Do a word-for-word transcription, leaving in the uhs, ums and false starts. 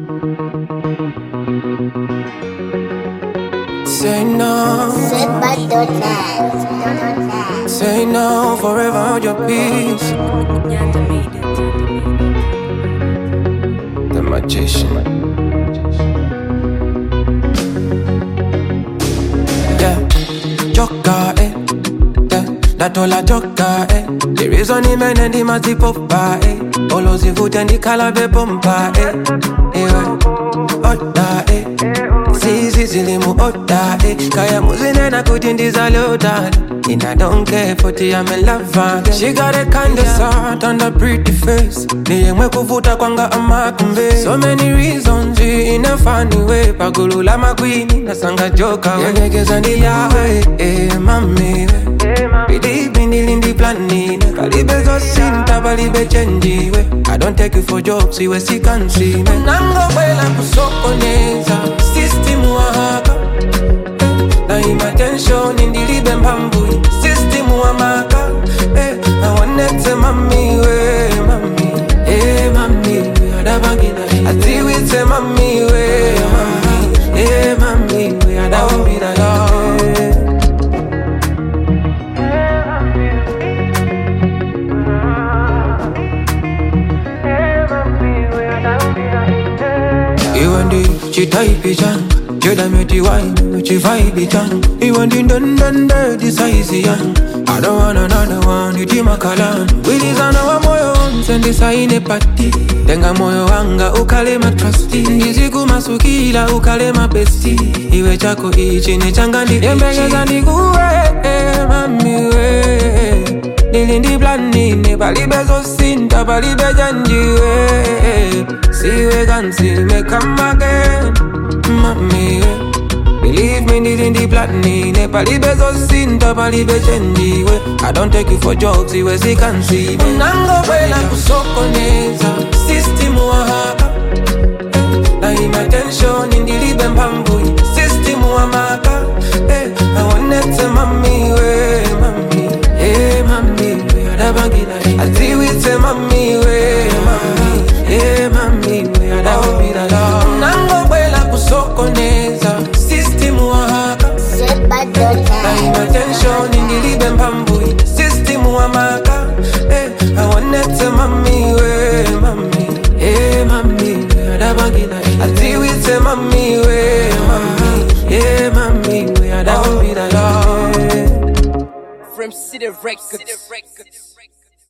Say no. Say no, forever hold your peace. The magician. Yeah, Joker, eh. Yeah, that all a Joker, eh. The reason he men and the mati popa, eh. All of the food and the calabe pompa, eh. Eh, oda, eh. Zizi zilimu oda, eh. Kaya muzine na kutindizalota. And I don't care for the I'm in love again. She got a kind of salt on the pretty face. Niyemwe kuvuta kwanga amakumbe. So many reasons in a funny way. Pagulula makwini na sanga joka we. Yegeza ndi yawe, eh mami we. Believe me nilindi planina. Kalibe zo sinta balibe chenji we. I don't take you for jokes, iwe si kansi me. Nango wela kusokoneza. System wahaka. Na ima tension indilibe mpambu. System wa maka, eh, I want to mami we, mami, eh, mami we, adabangina. I see we say mami we, mami, eh, mami we, adabangina. You and the chita ipijan. Jeda meti wine, uchi vibe chan. You want the dun dun dirty size yan. I don't want another one, iti makalan. Willis and our moyo on, send this in a party. Tenga moyo wanga, ukale ma trusty. Niziku masukila, ukale ma bestie. Iwe chako ichi, ni changandi. Yembege zandi kuwe, eh, mami we. Nilindi blani, ne balibe zo sinta, balibe janji we. Siwe gansi, me come again. Mami, believe me, needing the platini. Nepali bezo sinta, palibe chenji we. I don't take you for jokes, iwe si kansi. Nango wela kusokoneza. System wa haka. Na ima tension, indilibe mpambu. System wa maka. I want it to mami we, mami. Eh, mami we, adabangina. I see we say mami we, mami. Eh, mami we, adabangina. Nango wela kusokoneza. System wa haka. Na ima tension indilibe mpambu. System wa maka. Eh, I want it to mami we, mami. Eh, mami we, adabangina. I see we say mami we, mami. Eh, mami we, adabangina. From City Records.